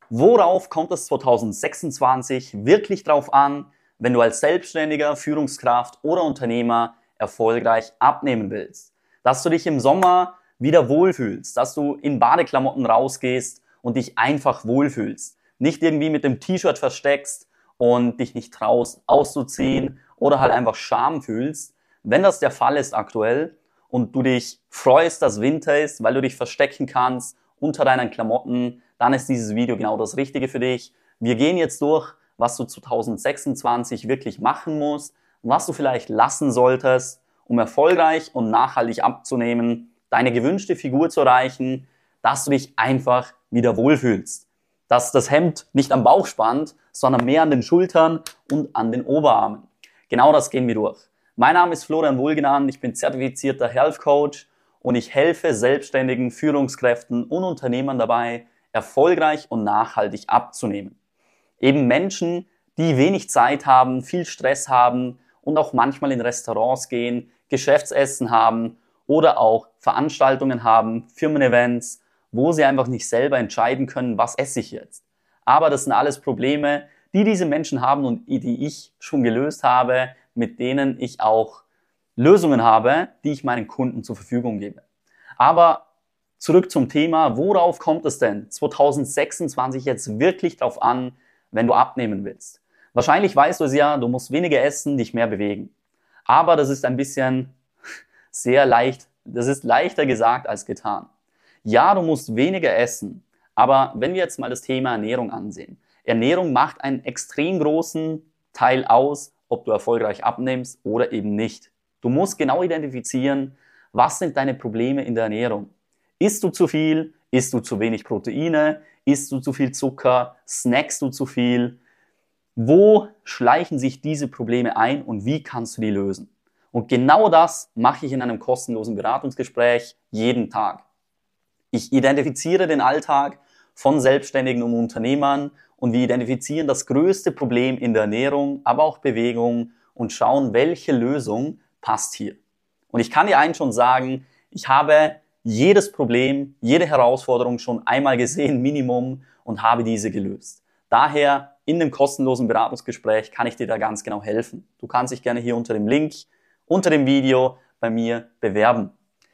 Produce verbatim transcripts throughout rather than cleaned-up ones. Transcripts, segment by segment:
Worauf kommt es zwanzig sechsundzwanzig wirklich drauf an, wenn du als Selbstständiger, Führungskraft oder Unternehmer erfolgreich abnehmen willst? Dass du dich im Sommer wieder wohlfühlst, dass du in Badeklamotten rausgehst und dich einfach wohlfühlst. Nicht irgendwie mit dem T-Shirt versteckst und dich nicht traust auszuziehen oder halt einfach Scham fühlst. Wenn das der Fall ist aktuell und du dich freust, dass Winter ist, weil du dich verstecken kannst unter deinen Klamotten, dann ist dieses Video genau das Richtige für dich. Wir gehen jetzt durch, was du zwanzig sechsundzwanzig wirklich machen musst, was du vielleicht lassen solltest, um erfolgreich und nachhaltig abzunehmen, deine gewünschte Figur zu erreichen, dass du dich einfach wieder wohlfühlst. Dass das Hemd nicht am Bauch spannt, sondern mehr an den Schultern und an den Oberarmen. Genau das gehen wir durch. Mein Name ist Florian Wohlgenannt, ich bin zertifizierter Health Coach und ich helfe selbstständigen Führungskräften und Unternehmern dabei, erfolgreich und nachhaltig abzunehmen. Eben Menschen, die wenig Zeit haben, viel Stress haben und auch manchmal in Restaurants gehen, Geschäftsessen haben oder auch Veranstaltungen haben, Firmen-Events, wo sie einfach nicht selber entscheiden können, was esse ich jetzt. Aber das sind alles Probleme, die diese Menschen haben und die ich schon gelöst habe, mit denen ich auch Lösungen habe, die ich meinen Kunden zur Verfügung gebe. Aber zurück zum Thema, worauf kommt es denn zwanzig sechsundzwanzig jetzt wirklich drauf an, wenn du abnehmen willst? Wahrscheinlich weißt du es ja, du musst weniger essen, dich mehr bewegen. Aber das ist ein bisschen sehr leicht, das ist leichter gesagt als getan. Ja, du musst weniger essen, aber wenn wir jetzt mal das Thema Ernährung ansehen. Ernährung macht einen extrem großen Teil aus, ob du erfolgreich abnimmst oder eben nicht. Du musst genau identifizieren, was sind deine Probleme in der Ernährung. Isst du zu viel? Isst du zu wenig Proteine? Isst du zu viel Zucker? Snackst du zu viel? Wo schleichen sich diese Probleme ein und wie kannst du die lösen? Und genau das mache ich in einem kostenlosen Beratungsgespräch jeden Tag. Ich identifiziere den Alltag von Selbstständigen und Unternehmern und wir identifizieren das größte Problem in der Ernährung, aber auch Bewegung und schauen, welche Lösung passt hier. Und ich kann dir eins schon sagen, ich habe jedes Problem, jede Herausforderung schon einmal gesehen, Minimum, und habe diese gelöst. Daher in dem kostenlosen Beratungsgespräch kann ich dir da ganz genau helfen. Du kannst dich gerne hier unter dem Link, unter dem Video bei mir bewerben.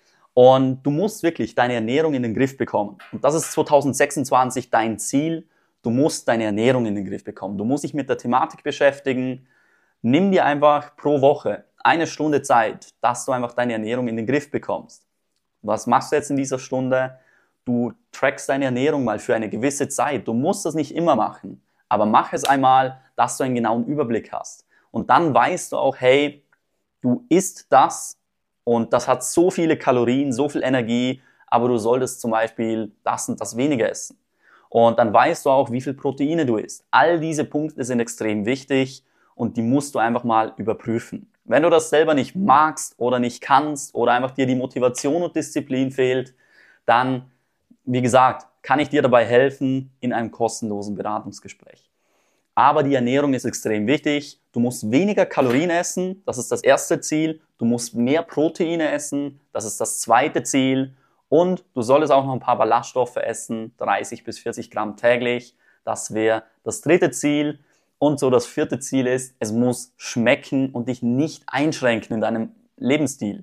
Und du musst wirklich deine Ernährung in den Griff bekommen. Und das ist zwanzig sechsundzwanzig dein Ziel. Du musst deine Ernährung in den Griff bekommen. Du musst dich mit der Thematik beschäftigen. Nimm dir einfach pro Woche eine Stunde Zeit, dass du einfach deine Ernährung in den Griff bekommst. Was machst du jetzt in dieser Stunde? Du trackst deine Ernährung mal für eine gewisse Zeit. Du musst das nicht immer machen, aber mach es einmal, dass du einen genauen Überblick hast. Und dann weißt du auch, hey, du isst das und das hat so viele Kalorien, so viel Energie, aber du solltest zum Beispiel das und das weniger essen. Und dann weißt du auch, wie viel Proteine du isst. All diese Punkte sind extrem wichtig und die musst du einfach mal überprüfen. Wenn du das selber nicht magst oder nicht kannst oder einfach dir die Motivation und Disziplin fehlt, dann, wie gesagt, kann ich dir dabei helfen in einem kostenlosen Beratungsgespräch. Aber die Ernährung ist extrem wichtig. Du musst weniger Kalorien essen, das ist das erste Ziel. Du musst mehr Proteine essen, das ist das zweite Ziel. Und du solltest auch noch ein paar Ballaststoffe essen, dreißig bis vierzig Gramm täglich. Das wäre das dritte Ziel. Und so das vierte Ziel ist, es muss schmecken und dich nicht einschränken in deinem Lebensstil.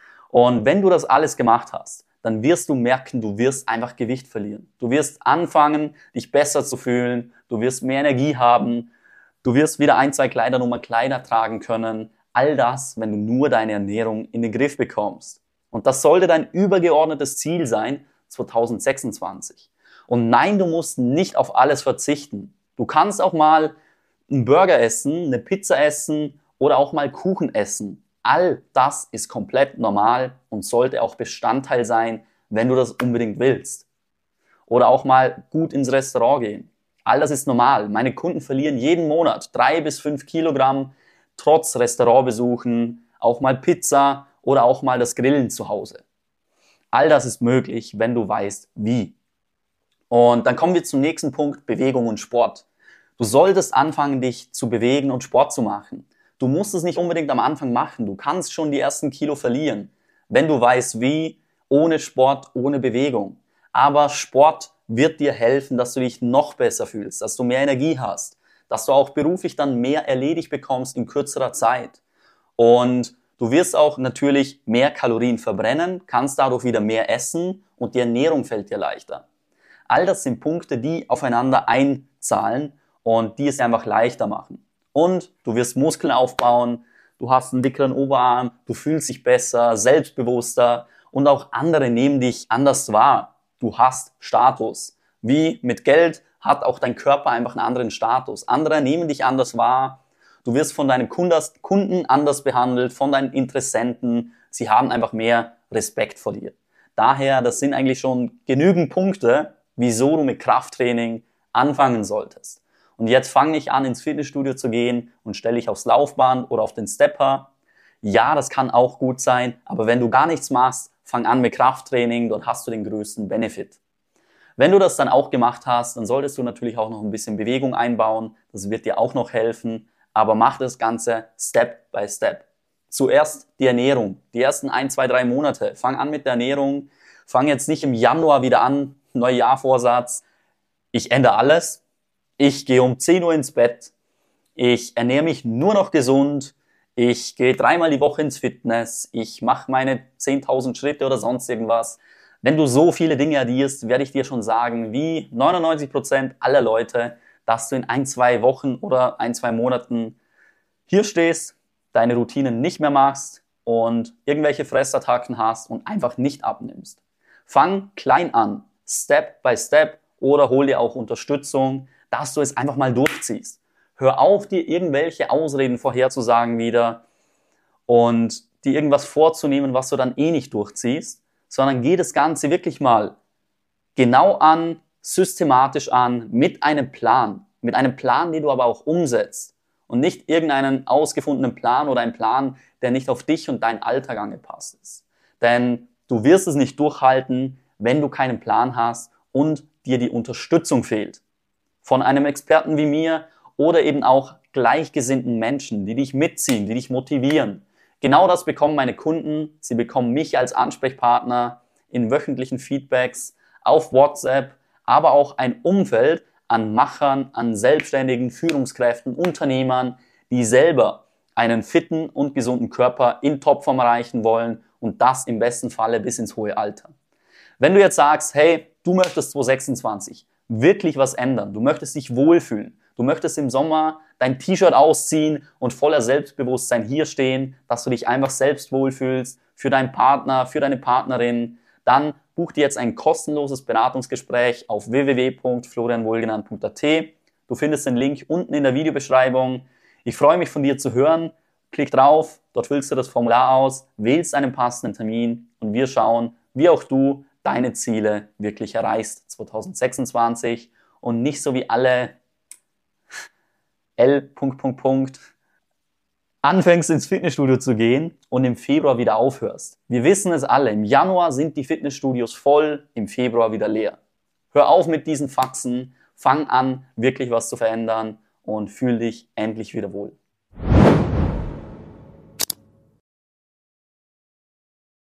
Und wenn du das alles gemacht hast, dann wirst du merken, du wirst einfach Gewicht verlieren. Du wirst anfangen, dich besser zu fühlen, du wirst mehr Energie haben, du wirst wieder ein, zwei Kleidernummer Kleider tragen können. All das, wenn du nur deine Ernährung in den Griff bekommst. Und das sollte dein übergeordnetes Ziel sein, zwanzig sechsundzwanzig. Und nein, du musst nicht auf alles verzichten. Du kannst auch mal einen Burger essen, eine Pizza essen oder auch mal Kuchen essen. All das ist komplett normal und sollte auch Bestandteil sein, wenn du das unbedingt willst. Oder auch mal gut ins Restaurant gehen. All das ist normal. Meine Kunden verlieren jeden Monat drei bis fünf Kilogramm trotz Restaurantbesuchen, auch mal Pizza oder auch mal das Grillen zu Hause. All das ist möglich, wenn du weißt, wie. Und dann kommen wir zum nächsten Punkt, Bewegung und Sport. Du solltest anfangen, dich zu bewegen und Sport zu machen. Du musst es nicht unbedingt am Anfang machen. Du kannst schon die ersten Kilo verlieren, wenn du weißt wie, ohne Sport, ohne Bewegung. Aber Sport wird dir helfen, dass du dich noch besser fühlst, dass du mehr Energie hast, dass du auch beruflich dann mehr erledigt bekommst in kürzerer Zeit. Und du wirst auch natürlich mehr Kalorien verbrennen, kannst dadurch wieder mehr essen und die Ernährung fällt dir leichter. All das sind Punkte, die aufeinander einzahlen und die es einfach leichter machen. Und du wirst Muskeln aufbauen, du hast einen dickeren Oberarm, du fühlst dich besser, selbstbewusster und auch andere nehmen dich anders wahr. Du hast Status. Wie mit Geld hat auch dein Körper einfach einen anderen Status. Andere nehmen dich anders wahr. Du wirst von deinen Kunden anders behandelt, von deinen Interessenten. Sie haben einfach mehr Respekt vor dir. Daher, das sind eigentlich schon genügend Punkte, wieso du mit Krafttraining anfangen solltest. Und jetzt fang nicht an, ins Fitnessstudio zu gehen und stell dich aufs Laufband oder auf den Stepper. Ja, das kann auch gut sein, aber wenn du gar nichts machst, fang an mit Krafttraining, dort hast du den größten Benefit. Wenn du das dann auch gemacht hast, dann solltest du natürlich auch noch ein bisschen Bewegung einbauen. Das wird dir auch noch helfen, aber mach das Ganze Step by Step. Zuerst die Ernährung, die ersten ein, zwei, drei Monate. Fang an mit der Ernährung, fang jetzt nicht im Januar wieder an, Neujahrvorsatz. Ich ändere alles. Ich gehe um zehn Uhr ins Bett, ich ernähre mich nur noch gesund, ich gehe dreimal die Woche ins Fitness, ich mache meine zehntausend Schritte oder sonst irgendwas. Wenn du so viele Dinge addierst, werde ich dir schon sagen, wie neunundneunzig Prozent aller Leute, dass du in ein, zwei Wochen oder ein, zwei Monaten hier stehst, deine Routinen nicht mehr machst und irgendwelche Fressattacken hast und einfach nicht abnimmst. Fang klein an, Step by Step oder hol dir auch Unterstützung, dass du es einfach mal durchziehst. Hör auf, dir irgendwelche Ausreden vorherzusagen wieder und dir irgendwas vorzunehmen, was du dann eh nicht durchziehst, sondern geh das Ganze wirklich mal genau an, systematisch an, mit einem Plan. Mit einem Plan, den du aber auch umsetzt und nicht irgendeinen ausgefundenen Plan oder einen Plan, der nicht auf dich und deinen Alltag angepasst ist. Denn du wirst es nicht durchhalten, wenn du keinen Plan hast und dir die Unterstützung fehlt. Von einem Experten wie mir oder eben auch gleichgesinnten Menschen, die dich mitziehen, die dich motivieren. Genau das bekommen meine Kunden. Sie bekommen mich als Ansprechpartner in wöchentlichen Feedbacks auf WhatsApp, aber auch ein Umfeld an Machern, an selbstständigen Führungskräften, Unternehmern, die selber einen fitten und gesunden Körper in Topform erreichen wollen und das im besten Falle bis ins hohe Alter. Wenn du jetzt sagst, hey, du möchtest zwanzig sechsundzwanzig wirklich was ändern, du möchtest dich wohlfühlen, du möchtest im Sommer dein T-Shirt ausziehen und voller Selbstbewusstsein hier stehen, dass du dich einfach selbst wohlfühlst, für deinen Partner, für deine Partnerin, dann buch dir jetzt ein kostenloses Beratungsgespräch auf w w w punkt florian wohlgenannt punkt a t. Du findest den Link unten in der Videobeschreibung. Ich freue mich von dir zu hören. Klick drauf, dort füllst du das Formular aus, wählst einen passenden Termin und wir schauen, wie auch du deine Ziele wirklich erreichst zwanzig sechsundzwanzig und nicht so wie alle L... anfängst ins Fitnessstudio zu gehen und im Februar wieder aufhörst. Wir wissen es alle, im Januar sind die Fitnessstudios voll, im Februar wieder leer. Hör auf mit diesen Faxen, fang an, wirklich was zu verändern und fühl dich endlich wieder wohl.